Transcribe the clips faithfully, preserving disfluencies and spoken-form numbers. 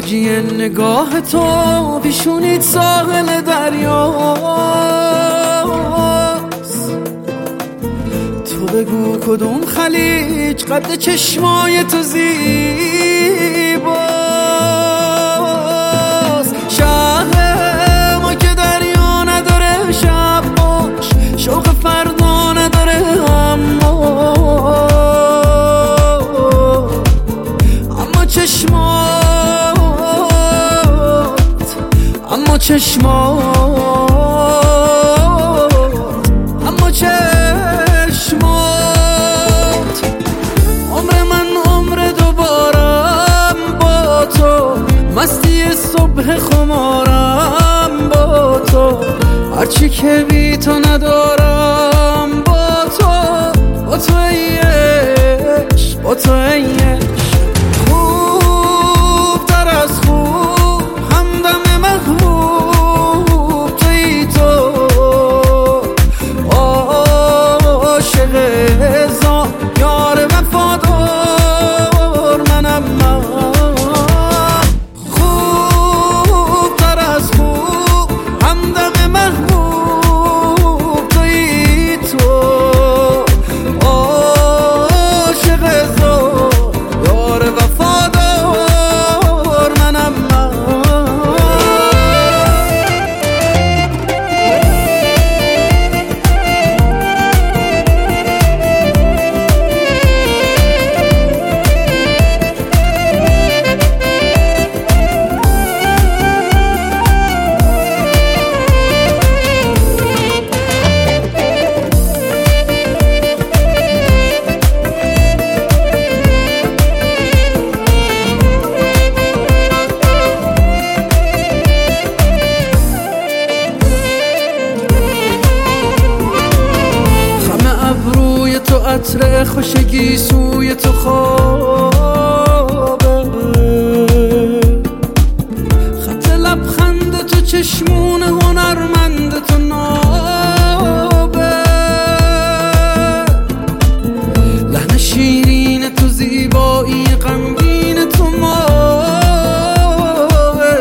موجی نگاه تو پیشونیت ساحل دریاست. تو بگو کدوم خلیج قد چشمای تو زیباست. شهر ما که دریا نداره شب باش، شوق فردا نداره اما اما چشمات اما چشمات اما چشمات عمر من عمر دوبارم با تو، مستی صبح خمارم با تو، هرچی که بی تو ندارم با تو، با تو ای عشق، با تو ای عشق. خوب تر از خوب همدم محبوب توی تو، عاشق هزار یار وفادار منم من. خوب تر از خوب همدم محبوب توی تو، عاشق هزار یار وفادار منم من. تو عطر خوشگی سوی تو خوابه، خط لبخند تو چشمون هنرمند تو نابه، لحن شیرین تو زیبایی غمگین تو ماه،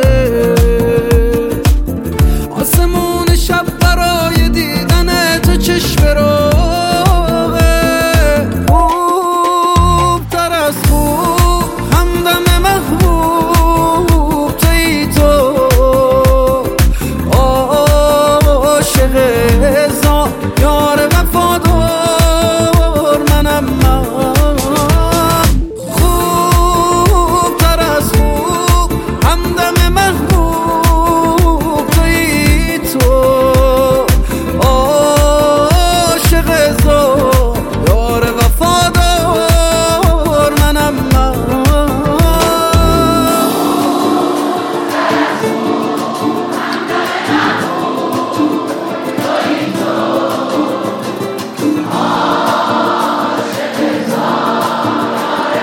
آسمون شب برای دیدن تو چشم رو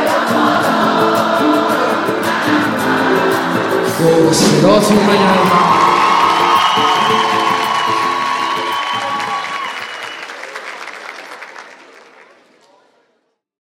صداتون بگردم.